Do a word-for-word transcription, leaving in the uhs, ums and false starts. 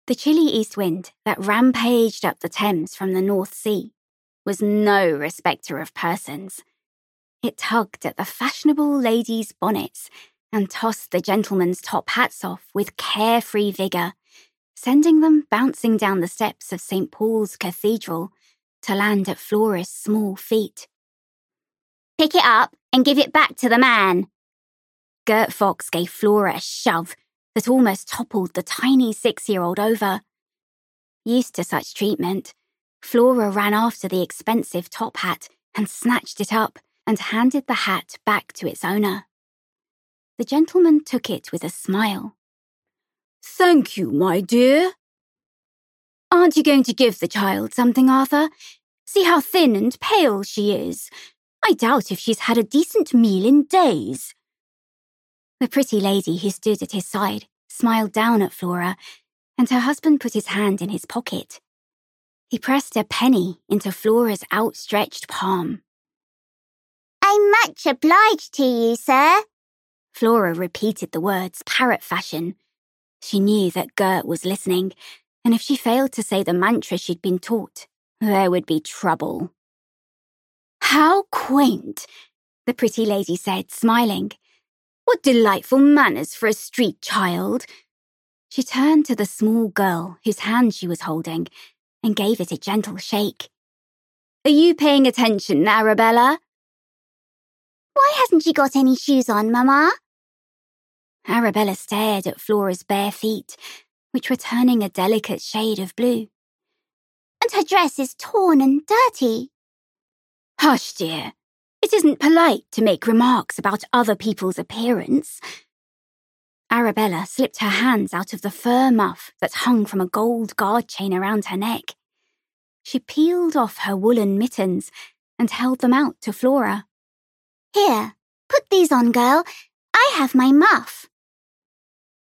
The chilly east wind that rampaged up the Thames from the North Sea was no respecter of persons. It tugged at the fashionable ladies' bonnets and tossed the gentlemen's top hats off with carefree vigour, sending them bouncing down the steps of Saint Paul's Cathedral to land at Flora's small feet. "Pick it up and give it back to the man." Gert Fox gave Flora a shove that almost toppled the tiny six-year-old over. Used to such treatment, Flora ran after the expensive top hat and snatched it up and handed the hat back to its owner. The gentleman took it with a smile. "Thank you, my dear." "Aren't you going to give the child something, Arthur? See how thin and pale she is. I doubt if she's had a decent meal in days." The pretty lady who stood at his side smiled down at Flora, and her husband put his hand in his pocket. He pressed a penny into Flora's outstretched palm. "I'm much obliged to you, sir." Flora repeated the words parrot fashion. She knew that Gert was listening, and if she failed to say the mantra she'd been taught, there would be trouble. "How quaint," the pretty lady said, smiling. "What delightful manners for a street child." She turned to the small girl whose hand she was holding and gave it a gentle shake. "Are you paying attention, Arabella?" "Why hasn't she got any shoes on, Mamma?" Arabella stared at Flora's bare feet, which were turning a delicate shade of blue. "And her dress is torn and dirty." "Hush, dear. It isn't polite to make remarks about other people's appearance." Arabella slipped her hands out of the fur muff that hung from a gold guard chain around her neck. She peeled off her woolen mittens and held them out to Flora. "Here, put these on, girl. I have my muff."